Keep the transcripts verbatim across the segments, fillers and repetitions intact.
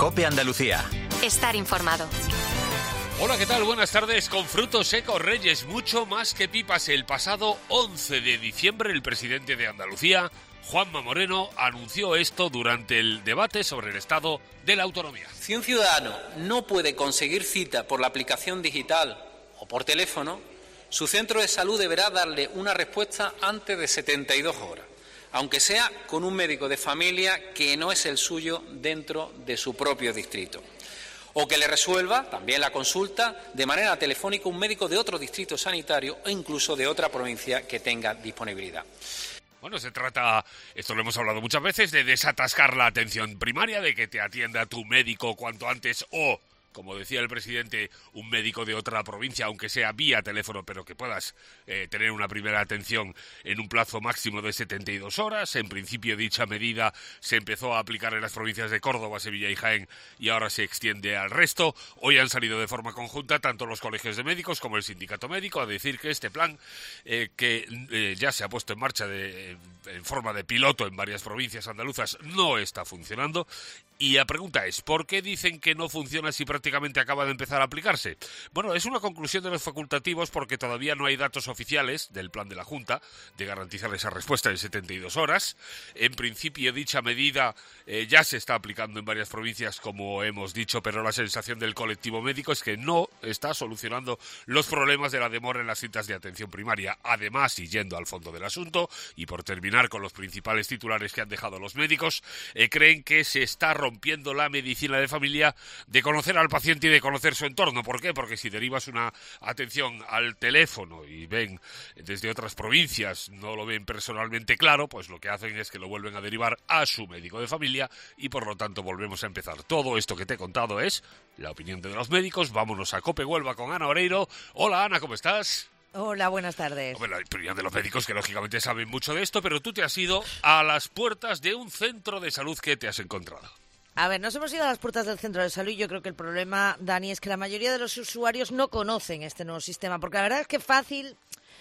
COPE Andalucía. Estar informado. Hola, ¿qué tal? Buenas tardes. Con frutos secos Reyes, mucho más que pipas. El pasado once de diciembre, el presidente de Andalucía, Juanma Moreno, anunció esto durante el debate sobre el estado de la autonomía. Si un ciudadano no puede conseguir cita por la aplicación digital o por teléfono, su centro de salud deberá darle una respuesta antes de setenta y dos horas, aunque sea con un médico de familia que no es el suyo dentro de su propio distrito. O que le resuelva también la consulta de manera telefónica un médico de otro distrito sanitario o incluso de otra provincia que tenga disponibilidad. Bueno, se trata, esto lo hemos hablado muchas veces, de desatascar la atención primaria, de que te atienda tu médico cuanto antes o, como decía el presidente, un médico de otra provincia, aunque sea vía teléfono, pero que puedas eh, tener una primera atención en un plazo máximo de setenta y dos horas. En principio, dicha medida se empezó a aplicar en las provincias de Córdoba, Sevilla y Jaén y ahora se extiende al resto. Hoy han salido de forma conjunta tanto los colegios de médicos como el sindicato médico a decir que este plan, eh, que eh, ya se ha puesto en marcha de, en forma de piloto en varias provincias andaluzas, no está funcionando. Y la pregunta es, ¿por qué dicen que no funciona si prácticamente acaba de empezar a aplicarse? Bueno, es una conclusión de los facultativos porque todavía no hay datos oficiales del plan de la Junta de garantizar esa respuesta en setenta y dos horas. En principio, dicha medida eh, ya se está aplicando en varias provincias, como hemos dicho, pero la sensación del colectivo médico es que no está solucionando los problemas de la demora en las citas de atención primaria. Además, y yendo al fondo del asunto, y por terminar con los principales titulares que han dejado los médicos, eh, creen que se está rompiendo rompiendo la medicina de familia de conocer al paciente y de conocer su entorno. ¿Por qué? Porque si derivas una atención al teléfono y ven desde otras provincias, no lo ven personalmente claro, pues lo que hacen es que lo vuelven a derivar a su médico de familia y por lo tanto volvemos a empezar. Todo esto que te he contado es la opinión de los médicos. Vámonos a COPE Huelva con Ana Oreiro. Hola Ana, ¿cómo estás? Hola, buenas tardes. Hombre, la opinión de los médicos que lógicamente saben mucho de esto, pero tú te has ido a las puertas de un centro de salud. ¿Qué te has encontrado? A ver, nos hemos ido a las puertas del centro de salud y yo creo que el problema, Dani, es que la mayoría de los usuarios no conocen este nuevo sistema, porque la verdad es que fácil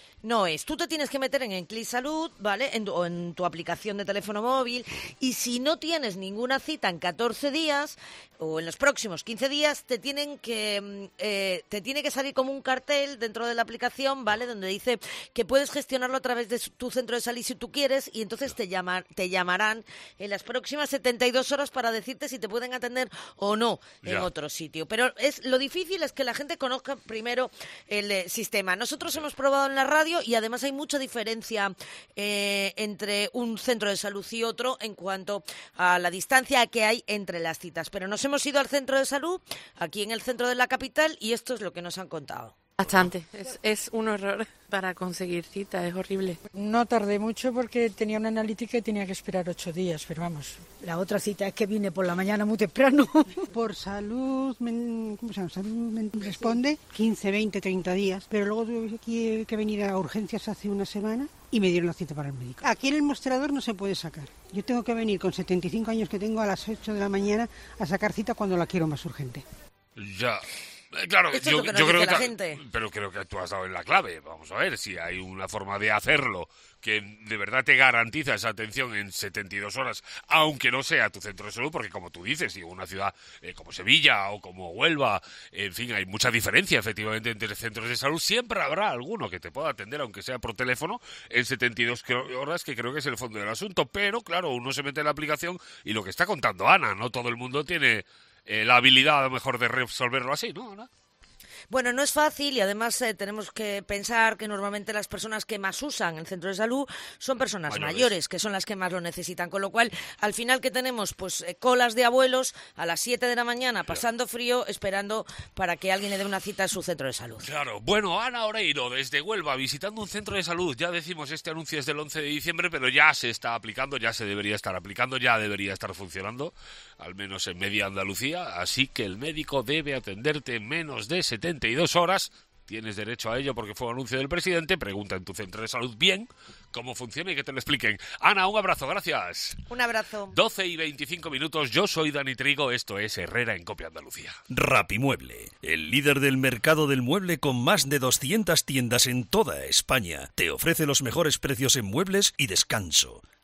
no es. Tú te tienes que meter en Enclis Salud, ¿vale? En tu, o en tu aplicación de teléfono móvil, y si no tienes ninguna cita en catorce días o en los próximos quince días, te tienen que eh, te tiene que salir como un cartel dentro de la aplicación, ¿vale? Donde dice que puedes gestionarlo a través de tu centro de salud si tú quieres, y entonces te llama, te llamarán en las próximas setenta y dos horas para decirte si te pueden atender o no en ya. otro sitio. Pero es lo difícil es que la gente conozca primero el eh, sistema. Nosotros hemos probado en la radio y además hay mucha diferencia eh, entre un centro de salud y otro en cuanto a la distancia que hay entre las citas. Pero nos hemos ido al centro de salud, aquí en el centro de la capital, y esto es lo que nos han contado. Bastante, es, es un horror para conseguir cita, es horrible. No tardé mucho porque tenía una analítica y tenía que esperar ocho días, pero vamos. La otra cita es que vine por la mañana muy temprano. Por salud, ¿cómo se llama? Salud me responde quince, veinte, treinta días, pero luego tuve que, que venir a urgencias hace una semana y me dieron la cita para el médico. Aquí en el mostrador no se puede sacar. Yo tengo que venir con setenta y cinco años que tengo a las ocho de la mañana a sacar cita cuando la quiero más urgente. Ya... Claro, Esto yo, es lo que yo creo la que, gente. pero creo que tú has dado en la clave. Vamos a ver si hay una forma de hacerlo que de verdad te garantiza esa atención en setenta y dos horas, aunque no sea tu centro de salud, porque como tú dices, si una ciudad eh, como Sevilla o como Huelva, en fin, hay mucha diferencia efectivamente entre centros de salud, siempre habrá alguno que te pueda atender, aunque sea por teléfono, en setenta y dos horas, que creo que es el fondo del asunto. Pero claro, uno se mete en la aplicación y lo que está contando Ana, no todo el mundo tiene Eh, la habilidad a lo mejor de resolverlo así, ¿no, Ana? Bueno, no es fácil y además eh, tenemos que pensar que normalmente las personas que más usan el centro de salud son personas mayores. mayores, que son las que más lo necesitan. Con lo cual, al final, ¿qué tenemos? Pues eh, colas de abuelos a las siete de la mañana, pasando frío, esperando para que alguien le dé una cita a su centro de salud. Claro. Bueno, Ana Oreiro, desde Huelva, visitando un centro de salud. Ya decimos, este anuncio es del once de diciembre, pero ya se está aplicando, ya se debería estar aplicando, ya debería estar funcionando, al menos en media Andalucía. Así que el médico debe atenderte en menos de setenta y dos horas. Tienes derecho a ello porque fue un anuncio del presidente. Pregunta en tu centro de salud bien cómo funciona y que te lo expliquen. Ana, un abrazo, gracias. Un abrazo. doce y veinticinco minutos, yo soy Dani Trigo, esto es Herrera en COPE Andalucía. Rapimueble, el líder del mercado del mueble con más de doscientas tiendas en toda España, te ofrece los mejores precios en muebles y descanso.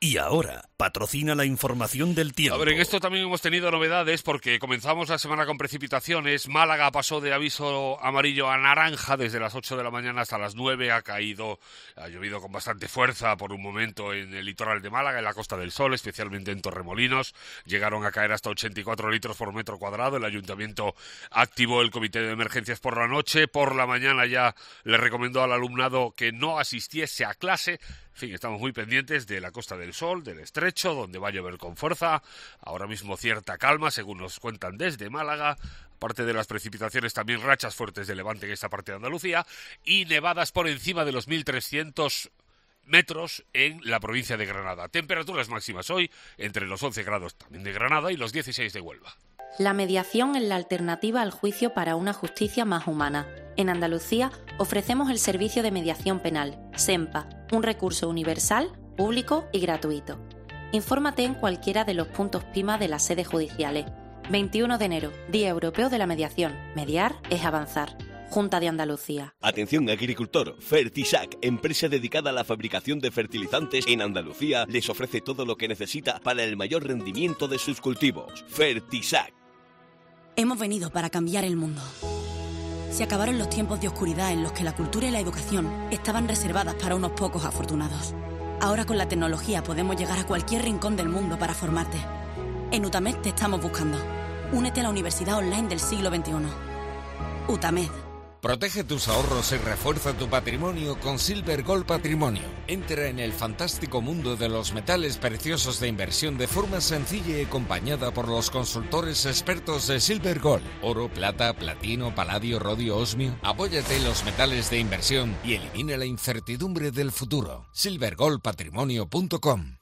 Y ahora, patrocina la información del tiempo. A ver, en esto también hemos tenido novedades porque comenzamos la semana con precipitaciones. Málaga pasó de aviso amarillo a naranja desde las ocho de la mañana hasta las nueve. Ha caído, ha llovido con bastante fuerza por un momento en el litoral de Málaga, en la Costa del Sol, especialmente en Torremolinos. Llegaron a caer hasta ochenta y cuatro litros por metro cuadrado. El ayuntamiento activó el comité de emergencias por la noche. Por la mañana ya le recomendó al alumnado que no asistiese a clase. En fin, estamos muy pendientes de la Costa del Sol, del Estrecho, donde va a llover con fuerza. Ahora mismo cierta calma, según nos cuentan desde Málaga. Aparte de las precipitaciones, también rachas fuertes de levante en esta parte de Andalucía y nevadas por encima de los mil trescientos metros en la provincia de Granada. Temperaturas máximas hoy entre los once grados también de Granada y los dieciséis de Huelva. La mediación es la alternativa al juicio para una justicia más humana. En Andalucía ofrecemos el servicio de mediación penal, SEMPA, un recurso universal, público y gratuito. Infórmate en cualquiera de los puntos P I M A de las sedes judiciales. veintiuno de enero, Día Europeo de la Mediación. Mediar es avanzar. Junta de Andalucía. Atención agricultor, Fertisac, empresa dedicada a la fabricación de fertilizantes en Andalucía, les ofrece todo lo que necesita para el mayor rendimiento de sus cultivos. Fertisac. Hemos venido para cambiar el mundo. Se acabaron los tiempos de oscuridad en los que la cultura y la educación estaban reservadas para unos pocos afortunados. Ahora con la tecnología podemos llegar a cualquier rincón del mundo para formarte. En UTAMED te estamos buscando. Únete a la Universidad Online del siglo veintiuno. UTAMED. Protege tus ahorros y refuerza tu patrimonio con Silver Gold Patrimonio. Entra en el fantástico mundo de los metales preciosos de inversión de forma sencilla y acompañada por los consultores expertos de Silver Gold. Oro, plata, platino, paladio, rodio, osmio. Apóyate en los metales de inversión y elimina la incertidumbre del futuro. silver gold patrimonio punto com.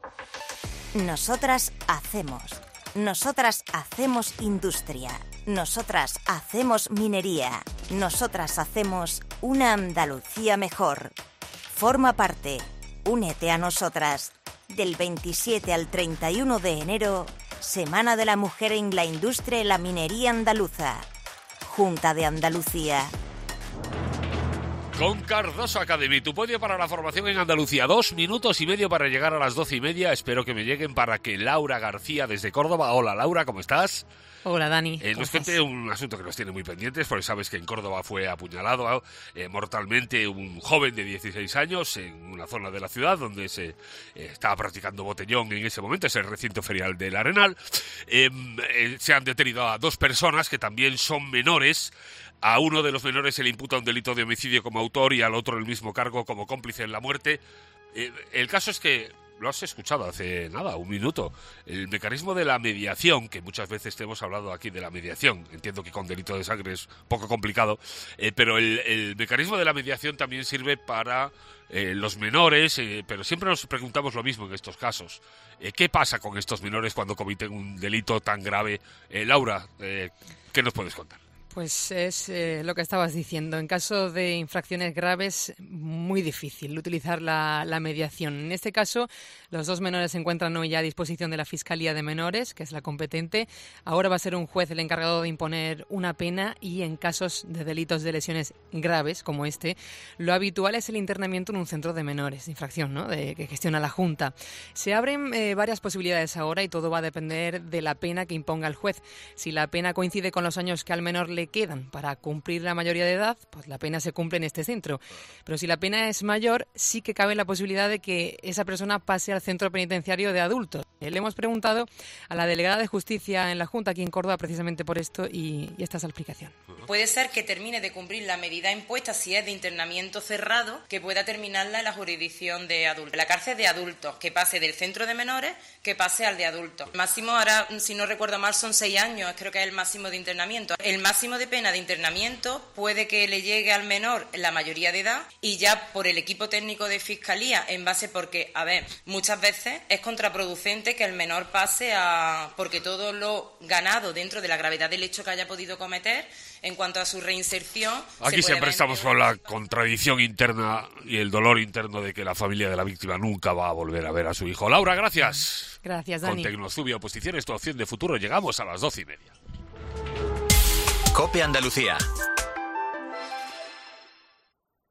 Nosotras hacemos. Nosotras hacemos industria. Nosotras hacemos minería. Nosotras hacemos una Andalucía mejor. Forma parte. Únete a nosotras. Del veintisiete al treinta y uno de enero, Semana de la Mujer en la Industria y la Minería Andaluza. Junta de Andalucía. Con Cardoso Academy, tu podio para la formación en Andalucía. Dos minutos y medio para llegar a las doce y media. Espero que me lleguen para que Laura García desde Córdoba. Hola Laura, ¿cómo estás? Hola Dani. Eh, nos cuente un asunto que nos tiene muy pendientes, porque sabes que en Córdoba fue apuñalado eh, mortalmente un joven de dieciséis años en una zona de la ciudad donde se eh, estaba practicando botellón en ese momento, es el recinto ferial del Arenal. Eh, eh, se han detenido a dos personas que también son menores. A uno de los menores se le imputa un delito de homicidio como autor y al otro el mismo cargo como cómplice en la muerte. Eh, el caso es que, lo has escuchado hace nada, un minuto, el mecanismo de la mediación, que muchas veces te hemos hablado aquí de la mediación, entiendo que con delito de sangre es un poco complicado, eh, pero el, el mecanismo de la mediación también sirve para eh, los menores, eh, pero siempre nos preguntamos lo mismo en estos casos. Eh, ¿Qué pasa con estos menores cuando cometen un delito tan grave? Eh, Laura, eh, ¿qué nos puedes contar? Pues es eh, lo que estabas diciendo. En caso de infracciones graves, muy difícil utilizar la, la mediación. En este caso, los dos menores se encuentran hoy ya a disposición de la Fiscalía de Menores, que es la competente. Ahora va a ser un juez el encargado de imponer una pena y en casos de delitos de lesiones graves, como este, lo habitual es el internamiento en un centro de menores, de infracción, ¿no?, de, que gestiona la Junta. Se abren eh, varias posibilidades ahora y todo va a depender de la pena que imponga el juez. Si la pena coincide con los años que al menor le quedan para cumplir la mayoría de edad, pues la pena se cumple en este centro. Pero si la pena es mayor, sí que cabe la posibilidad de que esa persona pase al centro penitenciario de adultos. Le hemos preguntado a la delegada de Justicia en la Junta aquí en Córdoba precisamente por esto y, y esta es la explicación. Puede ser que termine de cumplir la medida impuesta si es de internamiento cerrado, que pueda terminarla en la jurisdicción de adultos. La cárcel de adultos, que pase del centro de menores, que pase al de adultos. El máximo, ahora, si no recuerdo mal, son seis años, creo que es el máximo de internamiento. El máximo de pena de internamiento puede que le llegue al menor la mayoría de edad y ya por el equipo técnico de Fiscalía, en base porque, a ver, muchas veces es contraproducente que el menor pase a... porque todo lo ganado dentro de la gravedad del hecho que haya podido cometer, en cuanto a su reinserción... Aquí siempre estamos con la contradicción interna y el dolor interno de que la familia de la víctima nunca va a volver a ver a su hijo. Laura, gracias. Gracias, Dani. Con Tecnosubia Oposición, es tu opción de futuro. Llegamos a las doce y media. COPE Andalucía.